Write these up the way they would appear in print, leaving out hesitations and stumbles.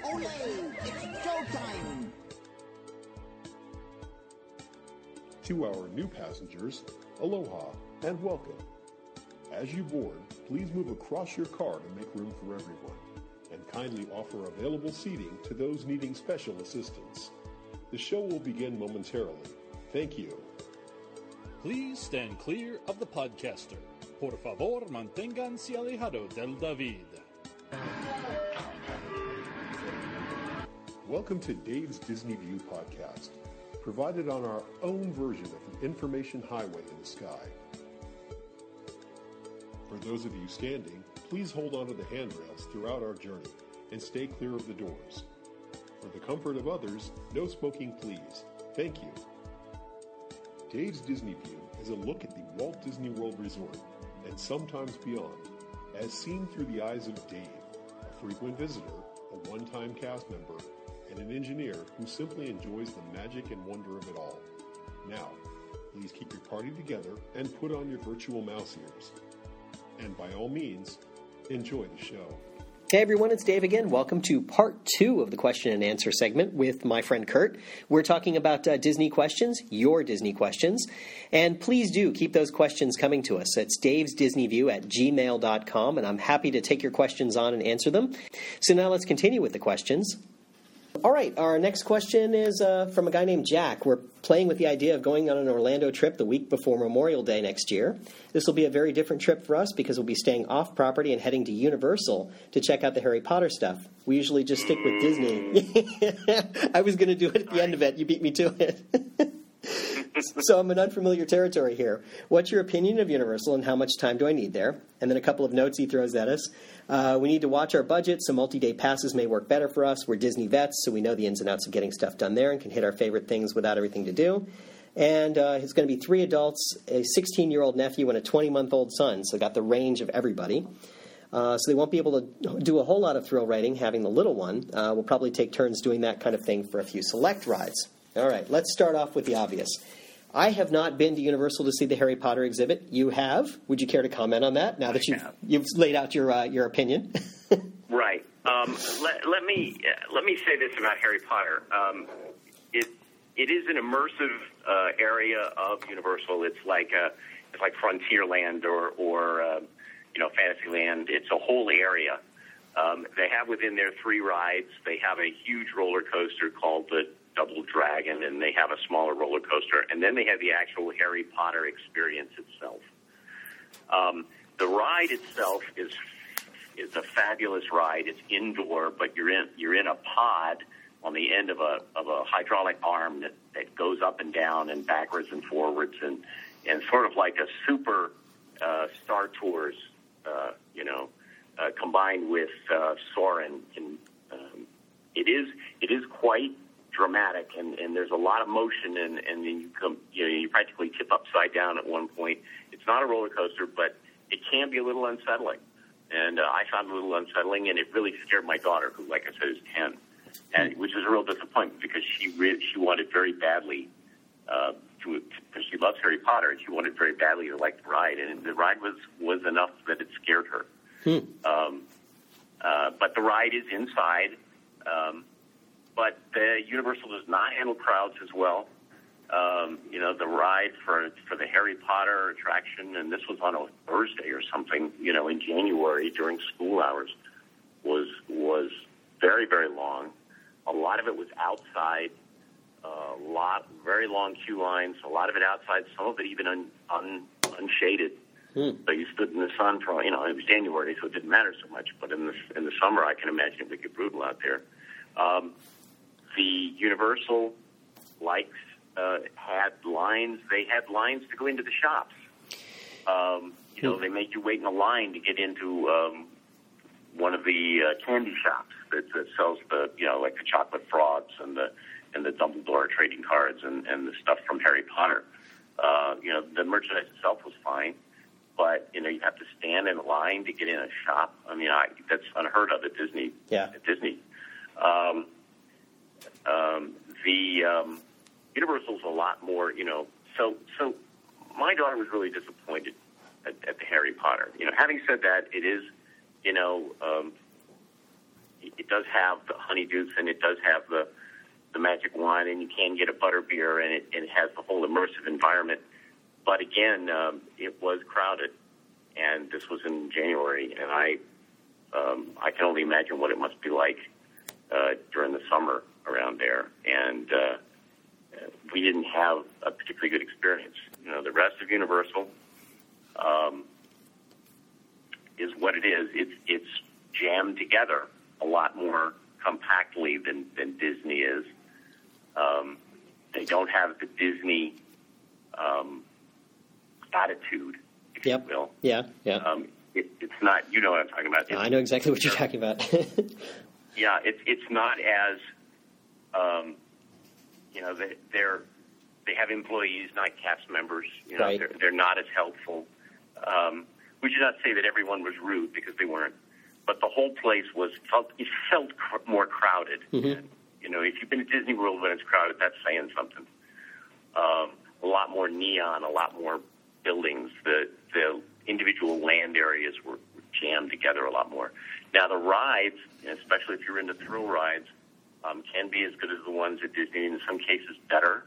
Ole! It's showtime! To our new passengers, aloha and welcome. As you board, please move across your car to make room for everyone, and kindly offer available seating to those needing special assistance. The show will begin momentarily. Thank you. Please stand clear of the podcaster. Por favor, manténganse alejado del David. Welcome to Dave's Disney View podcast, provided on our own version of the information highway in the sky. For those of you standing, please hold on to the handrails throughout our journey and stay clear of the doors. For the comfort of others, no smoking please. Thank you. Dave's Disney View is a look at the Walt Disney World Resort and sometimes beyond, as seen through the eyes of Dave, a frequent visitor, a one-time cast member, and an engineer who simply enjoys the magic and wonder of it all. Now, please keep your party together and put on your virtual mouse ears. And by all means, enjoy the show. Hey everyone, it's Dave again. Welcome to part 2 of the question and answer segment with my friend Kurt. We're talking about Disney questions, your Disney questions. And please do keep those questions coming to us. It's davesdisneyview@gmail.com, and I'm happy to take your questions on and answer them. So now let's continue with the questions. All right, our next question is from a guy named Jack. We're playing with the idea of going on an Orlando trip the week before Memorial Day next year. This will be a very different trip for us because we'll be staying off property and heading to Universal to check out the Harry Potter stuff. We usually just stick with Disney. I was going to do it at the end of it. You beat me to it. So I'm in unfamiliar territory here. What's your opinion of Universal and how much time do I need there? And then a couple of notes he throws at us. We need to watch our budget. Some multi-day passes may work better for us. We're Disney vets, so we know the ins and outs of getting stuff done there and can hit our favorite things without everything to do. And it's going to be 3 adults, a 16-year-old nephew, and a 20-month-old son, so got the range of everybody. So they won't be able to do a whole lot of thrill riding having the little one. We'll probably take turns doing that kind of thing for a few select rides. All right, let's start off with the obvious. I have not been to Universal to see the Harry Potter exhibit. You have. Would you care to comment on that now that you've laid out your opinion? Right. Let me say this about Harry Potter. It is an immersive area of Universal. It's like Frontierland or Fantasyland. It's a whole area. They have within there 3 rides. They have a huge roller coaster called the Double Dragon, and they have a smaller roller coaster, and then they have the actual Harry Potter experience itself. The ride itself is a fabulous ride. It's indoor, but you're in a pod on the end of a hydraulic arm that goes up and down and backwards and forwards, and sort of like a super Star Tours, combined with Soarin'. It is quite dramatic, and there's a lot of motion, and then you practically tip upside down at one point. It's not a roller coaster, but it can be a little unsettling, and I found it a little unsettling, and it really scared my daughter, who, like I said, is 10, and which was a real disappointment because she wanted very badly because she loves Harry Potter, and she wanted very badly to like the ride, and the ride was enough that it scared her. But the ride is inside. But the Universal does not handle crowds as well. The ride for the Harry Potter attraction, and this was on a Thursday or something, in January during school hours, was very, very long. A lot of it was outside, very long queue lines, a lot of it outside, some of it even unshaded. So you stood in the sun for, it was January, so it didn't matter so much. But in the summer, I can imagine it would get brutal out there. The Universal had lines. They had lines to go into the shops. They made you wait in a line to get into one of the candy shops that sells the chocolate frogs and the Dumbledore trading cards and the stuff from Harry Potter. The merchandise itself was fine, but you have to stand in a line to get in a shop. I mean, that's unheard of at Disney. Yeah. At Disney. Universal's a lot more, So my daughter was really disappointed at the Harry Potter. Having said that, it is, it does have the honeydews, and it does have the magic wine, and you can get a butterbeer, and it has the whole immersive environment. But again, it was crowded, and this was in January, and I can only imagine what it must be like during the summer around there. And we didn't have a particularly good experience. You know, the rest of Universal is what it is. It's jammed together a lot more compactly than Disney is. They don't have the Disney attitude, if you will. Yeah. It's not, you know what I'm talking about. I know exactly what you're talking about. Yeah, it's not as, you know, they have employees, not cast members. You know, right. They're not as helpful. We should not say that everyone was rude, because they weren't. But the whole place felt more crowded. Mm-hmm. And, you know, if you've been to Disney World when it's crowded, that's saying something. A lot more neon, a lot more buildings. The individual land areas were jammed together a lot more. Now, the rides, especially if you're into thrill rides, can be as good as the ones at Disney, in some cases better.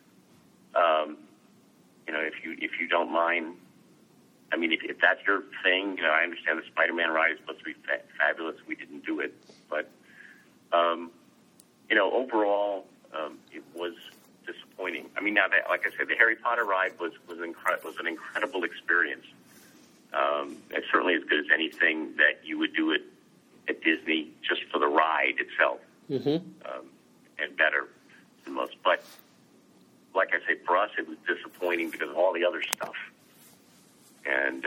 You know, if you don't mind. I mean, if that's your thing, you know, I understand the Spider-Man ride is supposed to be fabulous. We didn't do it, but you know, overall, it was disappointing. I mean, now that, like I said, the Harry Potter ride was an incredible experience. It's certainly as good as anything that you would do at Disney, just for the ride itself, and better than most. But like I say, for us, it was disappointing because of all the other stuff. And,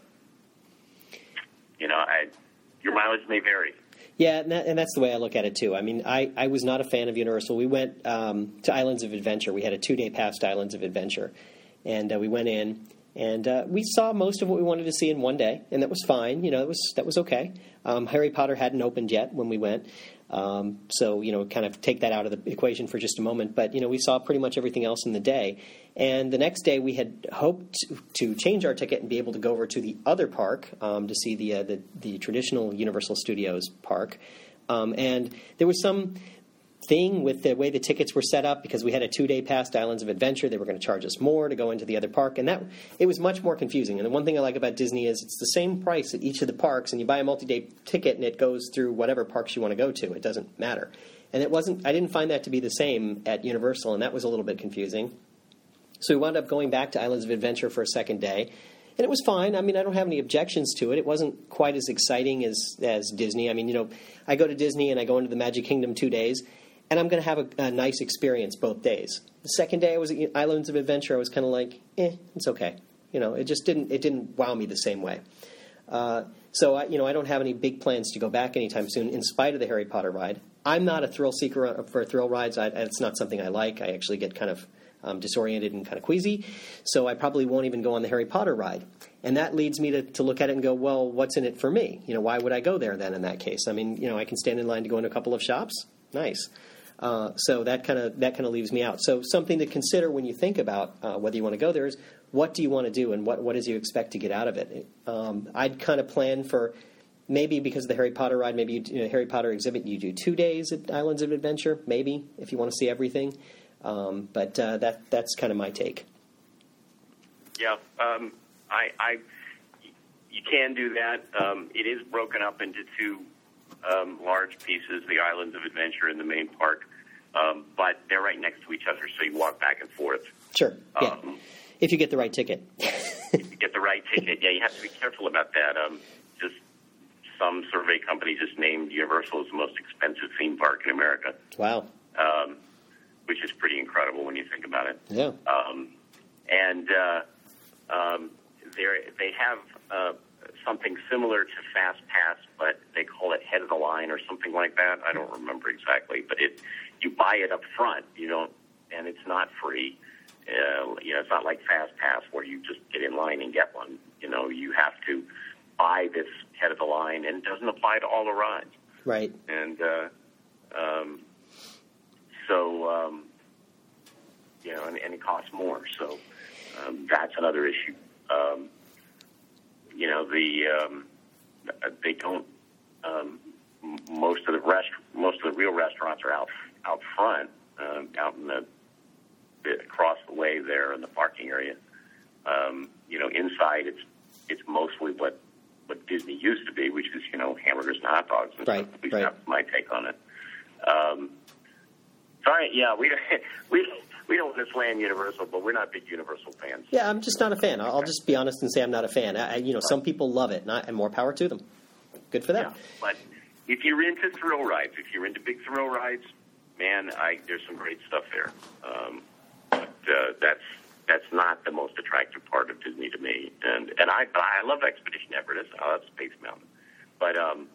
you know, your mileage may vary. Yeah, and that's the way I look at it, too. I mean, I was not a fan of Universal. We went to Islands of Adventure. We had a 2-day pass to Islands of Adventure. And we went in, and we saw most of what we wanted to see in one day, and that was fine. You know, that was okay. Harry Potter hadn't opened yet when we went. So, you know, kind of take that out of the equation for just a moment. But, you know, we saw pretty much everything else in the day. And the next day we had hoped to change our ticket and be able to go over to the other park to see the traditional Universal Studios park. And there was some thing with the way the tickets were set up, because we had a 2-day pass to Islands of Adventure. They were going to charge us more to go into the other park, and that it was much more confusing. And the one thing I like about Disney is it's the same price at each of the parks, and you buy a multi-day ticket and it goes through whatever parks you want to go to. It doesn't matter. And I didn't find that to be the same at Universal, and that was a little bit confusing. So we wound up going back to Islands of Adventure for a second day. And it was fine. I mean, I don't have any objections to it. It wasn't quite as exciting as Disney. I mean, you know, I go to Disney and I go into the Magic Kingdom 2 days, and I'm going to have a nice experience both days. The second day I was at Islands of Adventure, I was kind of like, it's okay. You know, it didn't wow me the same way. So I don't have any big plans to go back anytime soon, in spite of the Harry Potter ride. I'm not a thrill seeker for thrill rides. It's not something I like. I actually get kind of disoriented and kind of queasy. So I probably won't even go on the Harry Potter ride. And that leads me to look at it and go, well, what's in it for me? You know, why would I go there then in that case? I mean, you know, I can stand in line to go into a couple of shops. Nice. So that kind of leaves me out. So something to consider when you think about whether you want to go there is, what do you want to do, and what do you expect to get out of it? I'd kind of plan for, maybe because of the Harry Potter ride, maybe Harry Potter exhibit, you do 2 days at Islands of Adventure, maybe, if you want to see everything. But that's kind of my take. Yeah, you can do that. It is broken up into 2 large pieces, the Islands of Adventure and the main park, but they're right next to each other, so you walk back and forth. Sure, yeah. If you get the right ticket. If you get the right ticket, yeah, you have to be careful about that. Just some survey company just named Universal as the most expensive theme park in America. Wow. Which is pretty incredible when you think about it. Yeah. They have something similar to Fast Pass, but they call it Head of the Line or something like that. I don't remember exactly, but you buy it up front. You don't, and it's not free. It's not like Fast Pass where you just get in line and get one. You know, you have to buy this Head of the Line, and it doesn't apply to all the rides. Right. And and it costs more. So that's another issue. They don't. Most of the spots are out front, out in the across the way there in the parking area. Inside it's mostly what Disney used to be, which is hamburgers and hot dogs. And right, stuff. At least right. that's my take on it. We don't want to slam Universal, but we're not big Universal fans. Yeah, I'm just not a fan. I'll just be honest and say I'm not a fan. Some people love it, and more power to them. Good for them. Yeah, but if you're into thrill rides, if you're into big thrill rides, man, there's some great stuff there. But that's not the most attractive part of Disney to me. And I love Expedition Everest. I love Space Mountain. But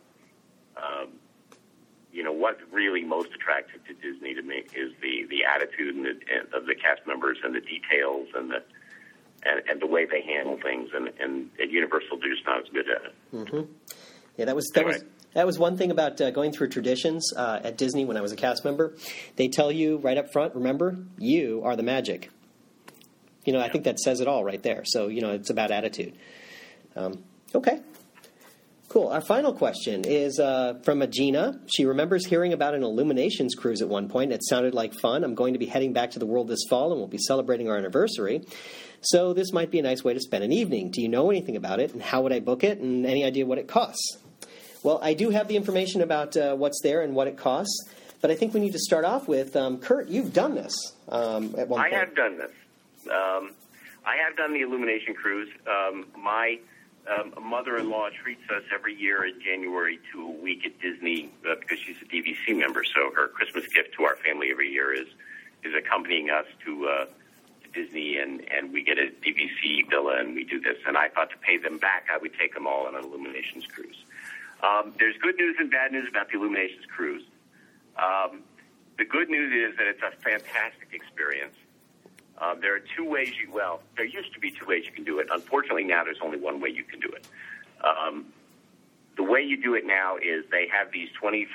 what's really most attractive to Disney to me is the attitude of the cast members and the details and the way they handle things. And at Universal, they're just not as good at it. Mm-hmm. Yeah, that was one thing about going through traditions at Disney when I was a cast member. They tell you right up front, remember, you are the magic. I think that says it all right there. So, it's about attitude. Okay. Cool. Our final question is from Gina. She remembers hearing about an Illuminations cruise at one point. It sounded like fun. I'm going to be heading back to the world this fall, and we'll be celebrating our anniversary. So this might be a nice way to spend an evening. Do you know anything about it, and how would I book it, and any idea what it costs? Well, I do have the information about what's there and what it costs, but I think we need to start off with, Kurt, you've done this at one point. I have done this. I have done the Illumination cruise. My mother-in-law treats us every year in January to a week at Disney because she's a DVC member. So her Christmas gift to our family every year is accompanying us to Disney, and we get a DVC villa, and we do this. And I thought to pay them back, I would take them all on an Illuminations cruise. There's good news and bad news about the Illuminations cruise. The good news is that it's a fantastic experience. There are two ways there used to be two ways you can do it. Unfortunately, now there's only one way you can do it. The way you do it now is they have these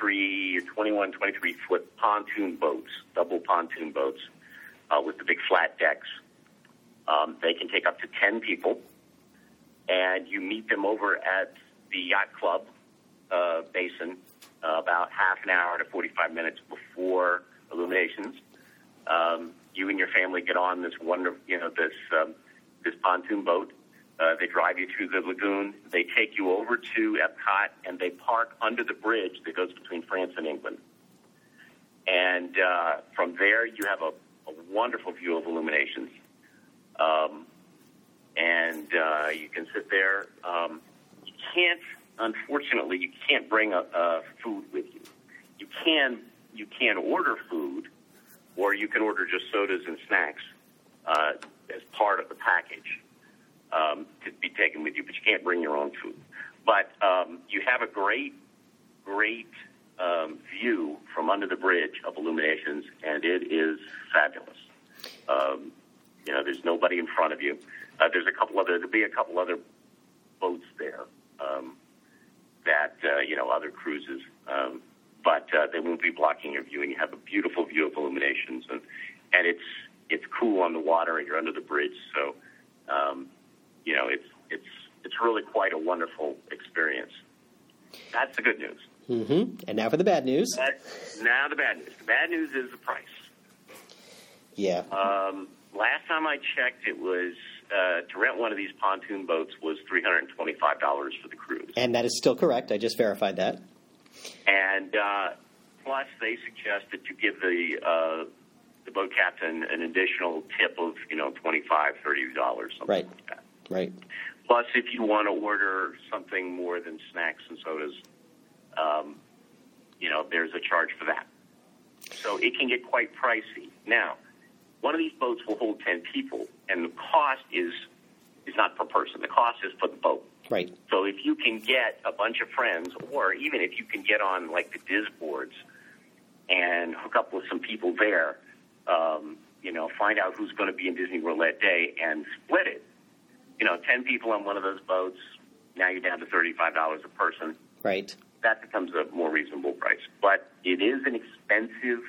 23-foot pontoon boats, double pontoon boats, with the big flat decks. They can take up to 10 people, and you meet them over at the Yacht Club basin about half an hour to 45 minutes before Illuminations. You and your family get on this this pontoon boat. They drive you through the lagoon. They take you over to Epcot, and they park under the bridge that goes between France and England. And from there, you have a wonderful view of Illuminations. You can sit there. Unfortunately, you can't bring food with you. You can order food, or you can order just sodas and snacks as part of the package to be taken with you, but you can't bring your own food. But you have a great view from under the bridge of Illuminations, and it is fabulous. There's nobody in front of you. There'll be a couple other boats there that other cruises. But they won't be blocking your view, and you have a beautiful view of Illuminations, and it's cool on the water, and you're under the bridge, so it's really quite a wonderful experience. That's the good news. Mm-hmm. And now for the bad news. Now the bad news. The bad news is the price. Yeah. Last time I checked, it was to rent one of these pontoon boats was $325 for the cruise, and that is still correct. I just verified that. And plus, they suggested to give the boat captain an additional tip of $25, $30, something right. like that. Right. Plus, if you want to order something more than snacks and sodas, there's a charge for that. So it can get quite pricey. Now, one of these boats will hold 10 people, and the cost is not per person. The cost is for the boat. Right. So if you can get a bunch of friends, or even if you can get on like the Diz boards and hook up with some people there, find out who's going to be in Disney World that day and split it. 10 people on one of those boats, now you're down to $35 a person. Right. That becomes a more reasonable price. But it is an expensive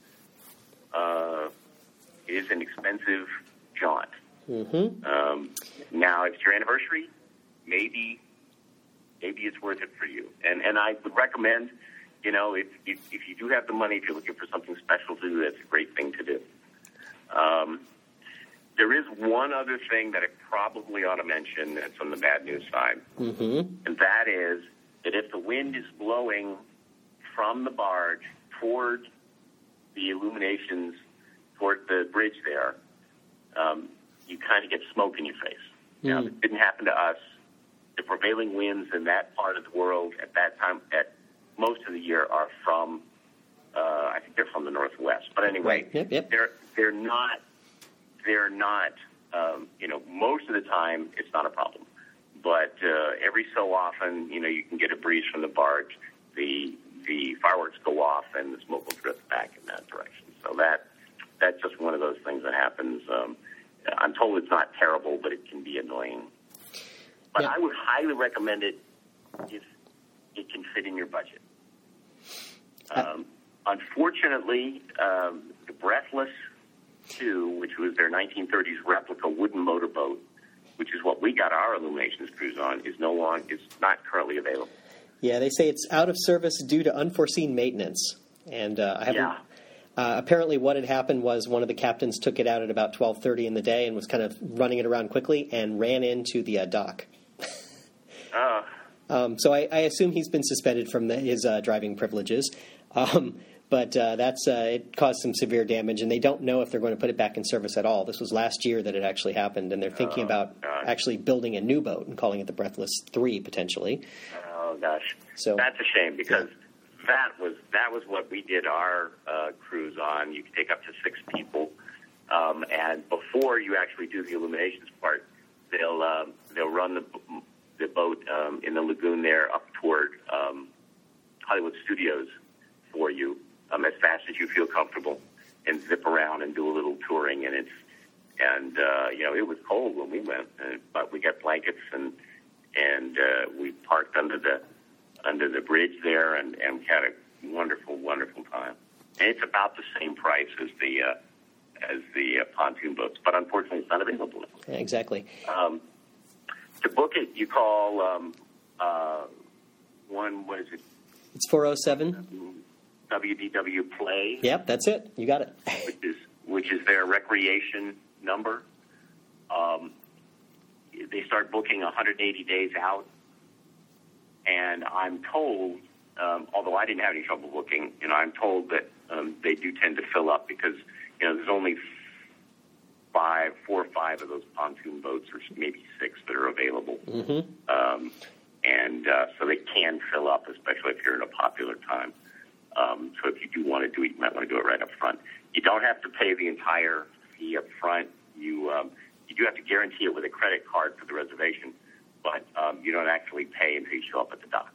jaunt. Mm-hmm. Now, if it's your anniversary, maybe it's worth it for you. And I would recommend if you do have the money, if you're looking for something special to do, that's a great thing to do. There is one other thing that I probably ought to mention that's on the bad news side, and that is that if the wind is blowing from the barge toward the illuminations, toward the bridge there, you kind of get smoke in your face. Now, it didn't happen to us. The prevailing winds in that part of the world at that time, at most of the year, are from, I think they're from the northwest. But anyway, they're not, most of the time it's not a problem. But every so often, you can get a breeze from the barge, the fireworks go off, and the smoke will drift back in that direction. So that's just one of those things that happens. I'm told it's not terrible, but it can be annoying. But I would highly recommend it if it can fit in your budget. Unfortunately, the Breathless 2, which was their 1930s replica wooden motorboat, which is what we got our Illuminations cruise on, is not currently available. Yeah, they say it's out of service due to unforeseen maintenance. And apparently what had happened was one of the captains took it out at about 12:30 in the day and was kind of running it around quickly and ran into the dock. So I assume he's been suspended from his driving privileges. But it caused some severe damage, and they don't know if they're going to put it back in service at all. This was last year that it actually happened, and they're thinking about actually building a new boat and calling it the Breathless 3, potentially. Oh, gosh. So that's a shame, because that was what we did our cruise on. You could take up to 6 people, and before you actually do the illuminations part, they'll run the boat in the lagoon there up toward Hollywood Studios for you as fast as you feel comfortable, and zip around and do a little touring. And it was cold when we went, but we got blankets and we parked under the bridge there and had a wonderful, wonderful time. And it's about the same price as the pontoon boats, but unfortunately it's not available. Yeah, exactly. To book it, you call what is it? It's 407 WDW Play. Yep, that's it. You got it. which is their recreation number. They start booking 180 days out, and I'm told, although I didn't have any trouble booking, I'm told that they do tend to fill up because there's only 4 or 5 of those pontoon boats, or maybe 6 that are available. So they can fill up, especially if you're in a popular time. So if you do want to do it, you might want to do it right up front. You don't have to pay the entire fee up front. You do have to guarantee it with a credit card for the reservation, but you don't actually pay until you show up at the dock.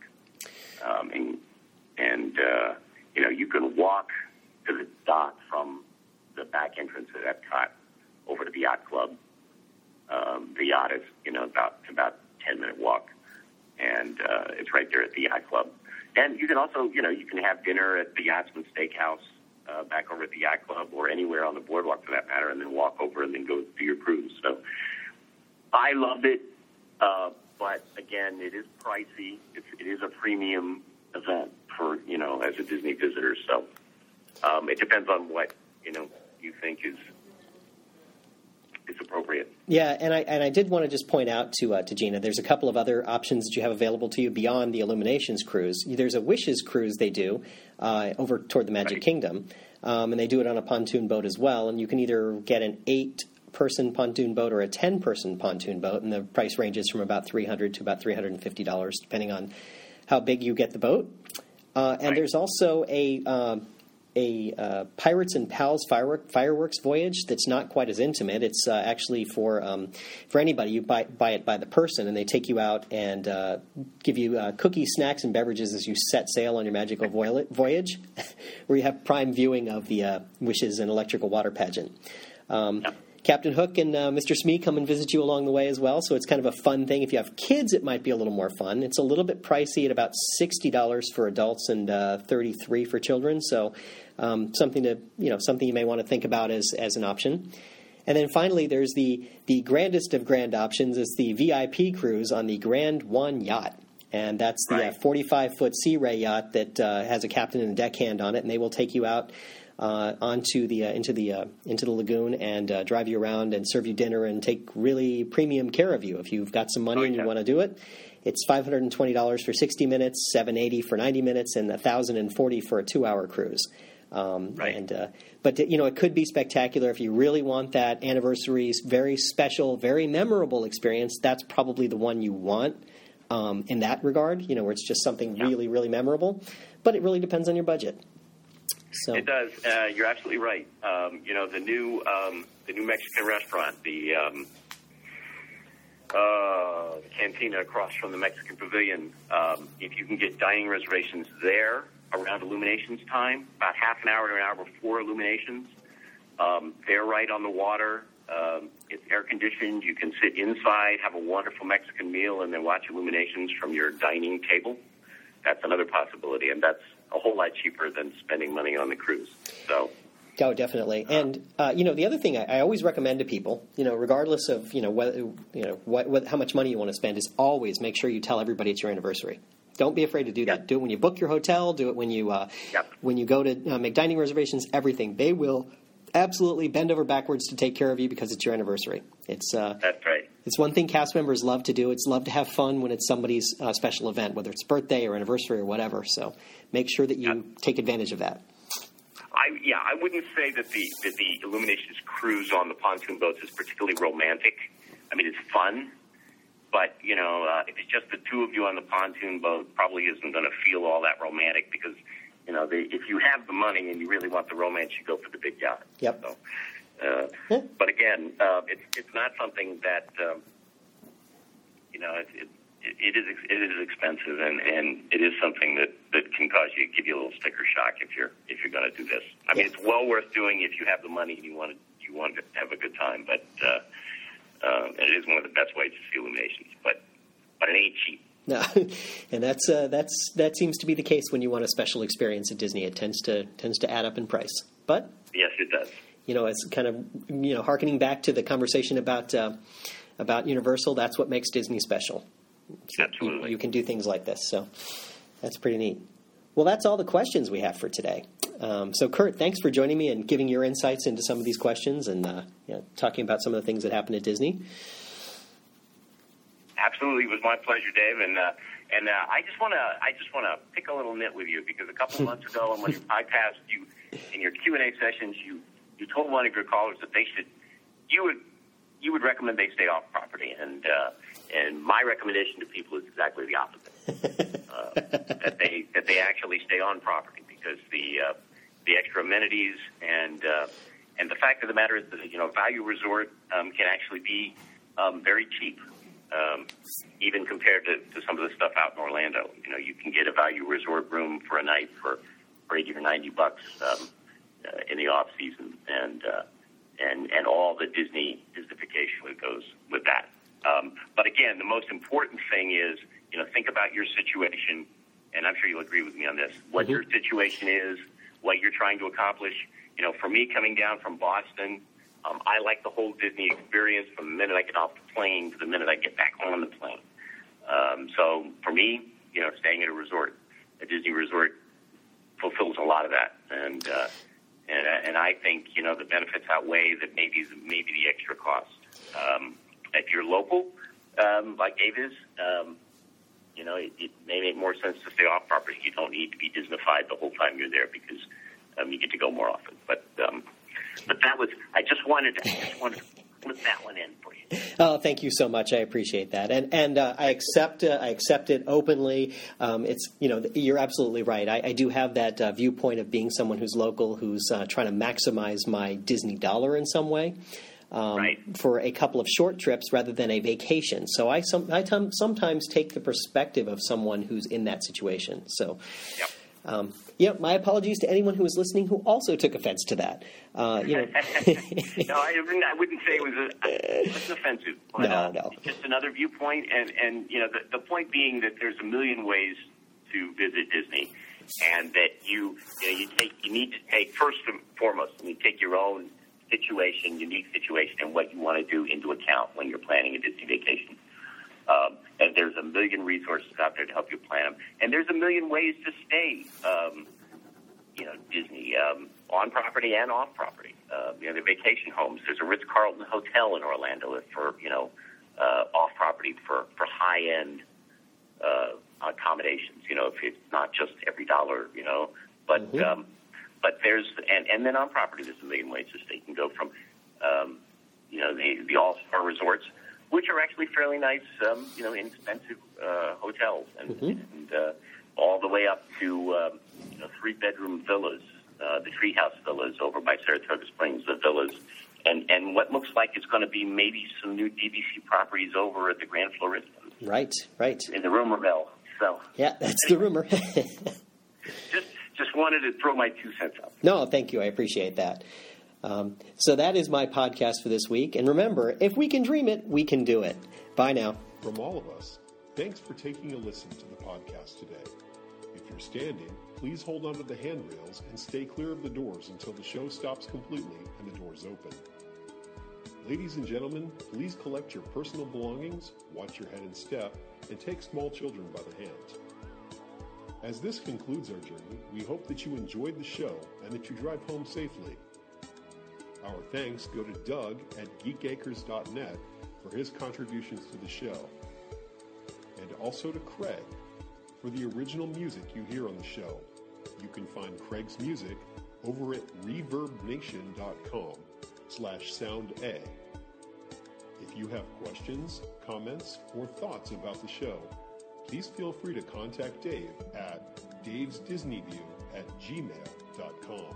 You can walk to the dock from the back entrance at Epcot over to the yacht club. The yacht is, about a 10-minute walk, and it's right there at the yacht club. And you can also, you can have dinner at the Yachtsman Steakhouse back over at the yacht club, or anywhere on the boardwalk for that matter, and then walk over and then go do your cruise. So I loved it, but again, it is pricey. It is a premium event for, as a Disney visitor. So it depends on what, you think is appropriate. Yeah, and I did want to just point out to Gina, there's a couple of other options that you have available to you beyond the Illuminations cruise. There's a Wishes cruise they do over toward the Magic Kingdom, and they do it on a pontoon boat as well. And you can either get an 8-person pontoon boat or a 10-person pontoon boat, and the price ranges from about $300 to about $350, depending on how big you get the boat. And there's also a Pirates and Pals fireworks voyage that's not quite as intimate. It's actually for anybody. You buy it by the person, and they take you out and give you cookies, snacks, and beverages as you set sail on your magical voyage, where you have prime viewing of the Wishes and Electrical Water Pageant. Captain Hook and Mr. Smee come and visit you along the way as well, so it's kind of a fun thing. If you have kids, it might be a little more fun. It's a little bit pricey at about $60 for adults and $33 for children, so something you may want to think about as an option. And then finally, there's the grandest of grand options is the VIP cruise on the Grand One yacht. and that's the Right. 45-foot Sea Ray yacht that has a captain and a deckhand on it, and they will take you out onto the into the lagoon and drive you around and serve you dinner and take really premium care of you. If you've got some money and you want to do it, it's $520 for 60 minutes, $780 for 90 minutes, and $1,040 for a 2-hour cruise. Right. But it could be spectacular if you really want that anniversary, very special, very memorable experience. That's probably the one you want in that regard. Where it's just something really, really memorable. But it really depends on your budget. So It does. You're absolutely right. The new Mexican restaurant, the cantina across from the Mexican Pavilion. If you can get dining reservations there around illuminations time, about half an hour to an hour before illuminations, they're right on the water. It's air conditioned. You can sit inside, have a wonderful Mexican meal, and then watch illuminations from your dining table. That's another possibility, and that's a whole lot cheaper than spending money on the cruise. So, oh, definitely. And the other thing I always recommend to people, regardless of how much money you want to spend, is always make sure you tell everybody it's your anniversary. Don't be afraid to do that. Yep. Do it when you book your hotel. Do it when you when you go to make dining reservations. Everything, they will absolutely bend over backwards to take care of you because it's your anniversary. It's that's right. It's one thing cast members love to do. It's love to have fun when it's somebody's special event, whether it's birthday or anniversary or whatever. So make sure that you take advantage of that. I wouldn't say that the Illuminations cruise on the pontoon boats is particularly romantic. I mean, it's fun, but if it's just the two of you on the pontoon boat, probably isn't going to feel all that romantic because if you have the money and you really want the romance, you go for the big yacht. Yep. So, but again, it's not something that it is expensive, and it is something that can give you a little sticker shock if you're going to do this. I mean, it's well worth doing if you have the money and you want to have a good time. But it is one of the best ways to see illuminations. But it ain't cheap. No, and that seems to be the case when you want a special experience at Disney. It tends to add up in price. But yes, it does. It's kind of harkening back to the conversation about Universal. That's what makes Disney special. Absolutely. You can do things like this, so that's pretty neat. Well, that's all the questions we have for today. So, Kurt, thanks for joining me and giving your insights into some of these questions and talking about some of the things that happen at Disney. Absolutely, it was my pleasure, Dave. And I just want to pick a little nit with you because a couple of months ago, when I passed you in your Q&A sessions, you told one of your callers that you would recommend they stay off property, and my recommendation to people is exactly the opposite. That they actually stay on property because the extra amenities and the fact of the matter is that Value Resort can actually be very cheap, even compared to some of the stuff out in Orlando. You can get a Value Resort room for a night for $80 or $90 in the off season, and all the Disneyfication that goes with that. But again, the most important thing is, think about your situation, and I'm sure you'll agree with me on this, what your situation is, what you're trying to accomplish. For me, coming down from Boston, I like the whole Disney experience from the minute I get off the plane to the minute I get back on the plane. So for me, staying at a Disney resort, fulfills a lot of that. And I think, the benefits outweigh maybe the extra cost. If you're local, like Dave is, it may make more sense to stay off property. You don't need to be Disneyfied the whole time you're there because you get to go more often. But that was, I just wanted to put that one in for you. Oh, thank you so much. I appreciate that, and I accept it openly. It's you're absolutely right. I do have that viewpoint of being someone who's local, who's trying to maximize my Disney dollar in some way. Right. For a couple of short trips rather than a vacation. So I sometimes take the perspective of someone who's in that situation. So, my apologies to anyone who was listening who also took offense to that. No, I wouldn't say it was offensive. But, no. It's just another viewpoint, and the point being that there's a million ways to visit Disney, and that you need to take first and foremost, you take your own unique situation, and what you want to do into account when you're planning a Disney vacation. And there's a million resources out there to help you plan them. And there's a million ways to stay, Disney, on property and off property. The vacation homes. There's a Ritz-Carlton Hotel in Orlando for, off property for high-end accommodations, if it's not just every dollar, But but there's, and then on property, there's a million ways to stay. You can go from, the all-star resorts, which are actually fairly nice, inexpensive hotels, and all the way up to, 3-bedroom villas, the Treehouse Villas over by Saratoga Springs, the villas, and what looks like it's going to be maybe some new DVC properties over at the Grand Floridian. Right. In the rumor mill. So yeah, that's the rumor. just wanted to throw my 2 cents out. No, thank you. I appreciate that. So that is my podcast for this week. And remember, if we can dream it, we can do it. Bye now. From all of us, thanks for taking a listen to the podcast today. If you're standing, please hold onto the handrails and stay clear of the doors until the show stops completely and the doors open. Ladies and gentlemen, please collect your personal belongings, watch your head and step, and take small children by the hand. As this concludes our journey, we hope that you enjoyed the show and that you drive home safely. Our thanks go to Doug at geekacres.net for his contributions to the show, and also to Craig for the original music you hear on the show. You can find Craig's music over at reverbnation.com/sounda. If you have questions, comments, or thoughts about the show, please feel free to contact Dave at davesdisneyview@gmail.com.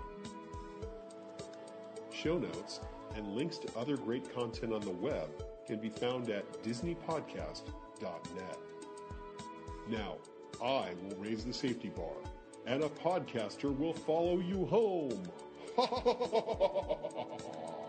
Show notes and links to other great content on the web can be found at disneypodcast.net. Now, I will raise the safety bar, and a podcaster will follow you home.